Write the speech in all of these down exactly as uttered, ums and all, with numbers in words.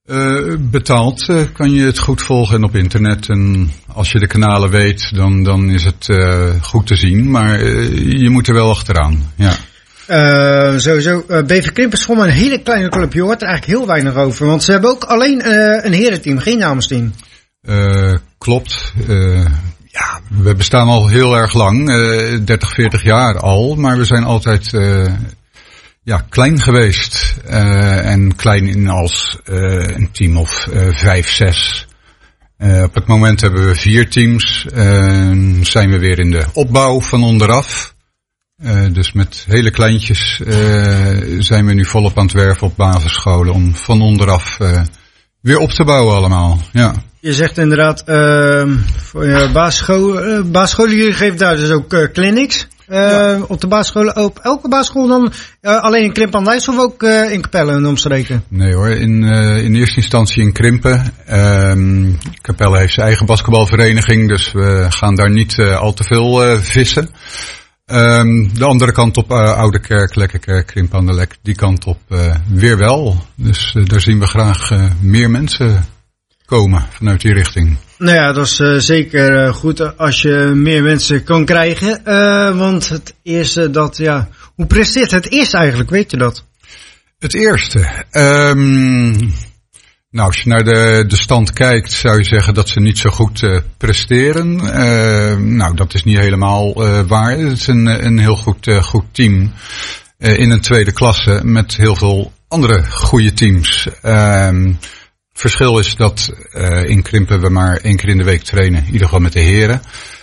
Uh, betaald uh, kan je het goed volgen en op internet. En als je de kanalen weet, dan, dan is het uh, goed te zien. Maar uh, je moet er wel achteraan, ja. Uh, sowieso, uh, B V Krimpen is gewoon een hele kleine club. Je hoort er eigenlijk heel weinig over. Want ze hebben ook alleen uh, een herenteam, geen damesteam. Uh, klopt. Uh, ja, we bestaan al heel erg lang. Uh, dertig, veertig jaar al. Maar we zijn altijd uh, ja, klein geweest. Uh, en klein in als uh, een team of uh, vijf, zes. Uh, op het moment hebben we vier teams. Uh, zijn we weer in de opbouw van onderaf. Uh, dus met hele kleintjes uh, zijn we nu volop aan het werven op basisscholen om van onderaf uh, weer op te bouwen allemaal. Ja. Je zegt inderdaad, uh, voor je basisscholen, uh, basisscholen, jullie geven daar dus ook uh, clinics. Uh, ja. Op de basisscholen, op elke basisschool dan uh, alleen in Krimpen aan de IJssel of ook uh, in Capelle en omstreken? Nee hoor, in, uh, in eerste instantie in Krimpen. Um, Capelle heeft zijn eigen basketbalvereniging, dus we gaan daar niet uh, al te veel uh, vissen. Um, de andere kant op, uh, Oude Kerk, Lekkerkerk, Krimpen aan de Lek, die kant op uh, weer wel. Dus uh, daar zien we graag uh, meer mensen komen vanuit die richting. Nou ja, dat is uh, zeker uh, goed als je meer mensen kan krijgen. Uh, want het eerste dat, ja, hoe presteert het eerste eigenlijk, weet je dat? Het eerste? Um, nou, als je naar de, de stand kijkt, zou je zeggen dat ze niet zo goed uh, presteren. Uh, nou, dat is niet helemaal uh, waar. Het is een, een heel goed, uh, goed team uh, in een tweede klasse met heel veel andere goede teams. Um, Het verschil is dat uh, in Krimpen we maar één keer in de week trainen, in ieder geval met de heren.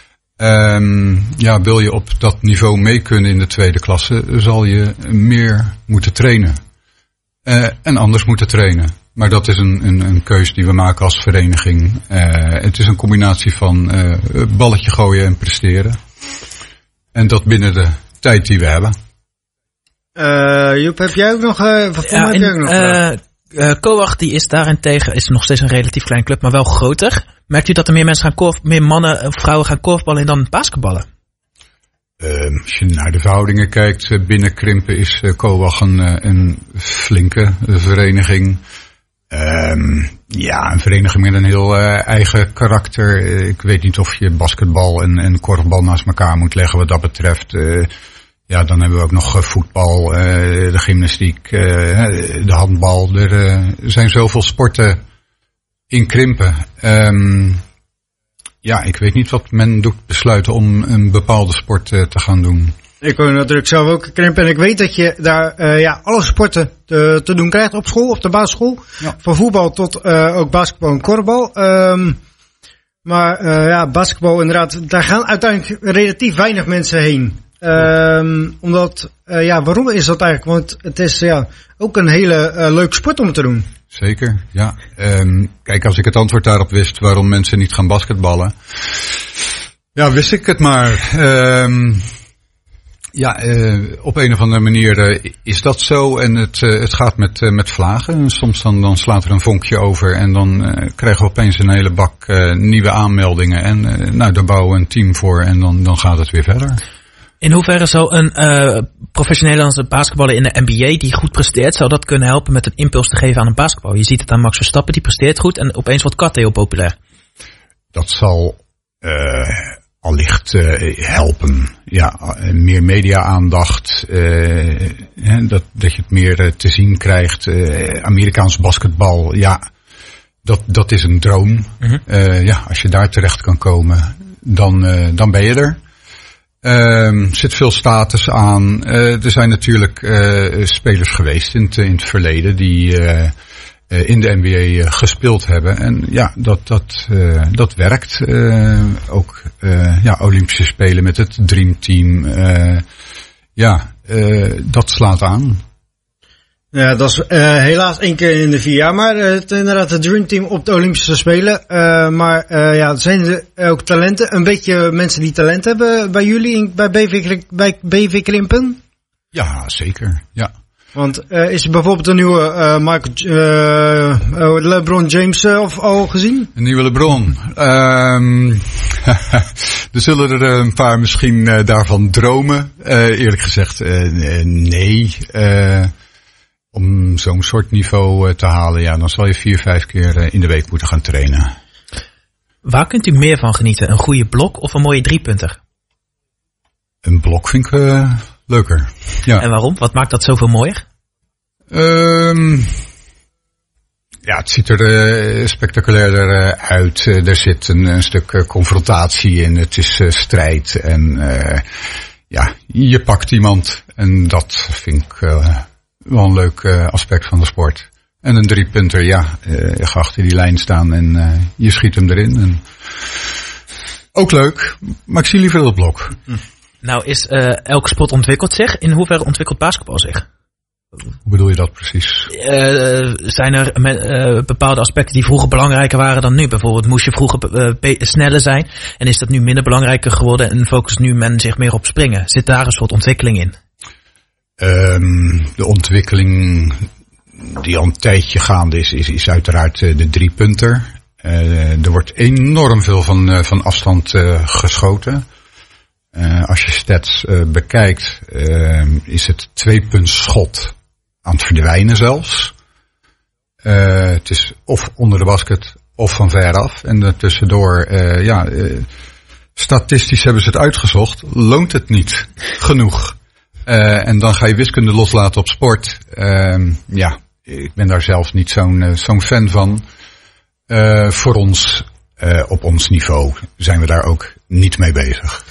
Um, ja, wil je op dat niveau mee kunnen in de tweede klasse, zal je meer moeten trainen. Uh, en anders moeten trainen. Maar dat is een, een, een keus die we maken als vereniging. Uh, het is een combinatie van uh, balletje gooien en presteren. En dat binnen de tijd die we hebben. Uh, Joep, heb jij ook nog... Uh, van ja, heb in, jij ook nog uh, Uh, Coach die is daarentegen is nog steeds een relatief klein club, maar wel groter. Merkt u dat er meer mensen gaan korf, meer mannen of vrouwen gaan korfballen dan basketballen? Uh, als je naar de verhoudingen kijkt, binnen Krimpen is uh, Coach een, een flinke vereniging. Um, ja, een vereniging met een heel uh, eigen karakter. Uh, ik weet niet of je basketbal en, en korfbal naast elkaar moet leggen wat dat betreft. Uh, Ja, dan hebben we ook nog voetbal, uh, de gymnastiek, uh, de handbal. Er uh, zijn zoveel sporten in Krimpen. Um, ja, ik weet niet wat men doet besluiten om een bepaalde sport uh, te gaan doen. Ik woon natuurlijk zelf ook in Krimpen en ik weet dat je daar uh, ja, alle sporten te, te doen krijgt op school, op de basisschool. Ja. Van voetbal tot uh, ook basketbal en korfbal. Um, maar uh, ja, basketbal inderdaad, daar gaan uiteindelijk relatief weinig mensen heen. Um, omdat, uh, ja, waarom is dat eigenlijk? Want het is ja ook een hele uh, leuke sport om te doen. Zeker, ja. Um, kijk, als ik het antwoord daarop wist waarom mensen niet gaan basketballen. Ja, wist ik het maar. Um, ja, uh, op een of andere manier uh, is dat zo. En het, uh, het gaat met, uh, met vlagen. En soms dan, dan slaat er een vonkje over. En dan uh, krijgen we opeens een hele bak uh, nieuwe aanmeldingen. En uh, nou, daar bouwen we een team voor. En dan, dan gaat het weer verder. In hoeverre zou een uh, professionele basketballer in de N B A die goed presteert, zou dat kunnen helpen met een impuls te geven aan een basketbal? Je ziet het aan Max Verstappen, die presteert goed en opeens wordt Kat heel populair. Dat zal uh, allicht uh, helpen. Ja, meer media-aandacht, uh, dat, dat je het meer uh, te zien krijgt. Uh, Amerikaans basketbal, ja, dat, dat is een droom. Uh-huh. Uh, ja, als je daar terecht kan komen, dan, uh, dan ben je er. Er um, zit veel status aan. Uh, er zijn natuurlijk uh, spelers geweest in het, in het verleden die uh, uh, in de N B A uh, gespeeld hebben. En ja, dat, dat, uh, dat werkt. Uh, ook uh, ja, Olympische Spelen met het Dream Team. Uh, ja, uh, dat slaat aan. Ja, dat is uh, helaas één keer in de vier jaar, maar uh, het, inderdaad het Dream Team op de Olympische Spelen. Uh, maar uh, ja, zijn er ook talenten, een beetje mensen die talent hebben bij jullie, bij B V, bij B V Krimpen? Ja, zeker, ja. Want uh, is er bijvoorbeeld een nieuwe uh, Michael, uh, uh, LeBron James uh, of al gezien? Een nieuwe LeBron. Um, er zullen er een paar misschien uh, daarvan dromen. Uh, eerlijk gezegd, uh, nee. Uh, Om zo'n soort niveau uh, te halen, ja, dan zal je vier, vijf keer uh, in de week moeten gaan trainen. Waar kunt u meer van genieten? Een goede blok of een mooie driepunter? Een blok vind ik uh, leuker. Ja. En waarom? Wat maakt dat zoveel mooier? Um, ja, het ziet er uh, spectaculairder uh, uit. Uh, er zit een, een stuk uh, confrontatie in. Het is uh, strijd. En uh, ja, je pakt iemand. En dat vind ik uh, wel een leuk uh, aspect van de sport. En een driepunter, ja, uh, je gaat achter die lijn staan en uh, je schiet hem erin. En ook leuk, maar ik zie liever het blok. Nou, is uh, elke sport ontwikkelt zich. In hoeverre ontwikkelt basketbal zich? Hoe bedoel je dat precies? Uh, zijn er uh, bepaalde aspecten die vroeger belangrijker waren dan nu? Bijvoorbeeld moest je vroeger uh, sneller zijn en is dat nu minder belangrijker geworden en focust nu men zich meer op springen? Zit daar een soort ontwikkeling in? Um, de ontwikkeling die al een tijdje gaande is, is, is uiteraard uh, de driepunter. Uh, er wordt enorm veel van, uh, van afstand uh, geschoten. Uh, als je stats uh, bekijkt, uh, is het tweepuntschot aan het verdwijnen zelfs. Uh, het is of onder de basket of van ver af. En daartussendoor, uh, ja, uh, statistisch hebben ze het uitgezocht, loont het niet genoeg. Uh, en dan ga je wiskunde loslaten op sport. Uh, ja, ik ben daar zelf niet zo'n, uh, zo'n fan van. Uh, voor ons, uh, op ons niveau, zijn we daar ook niet mee bezig.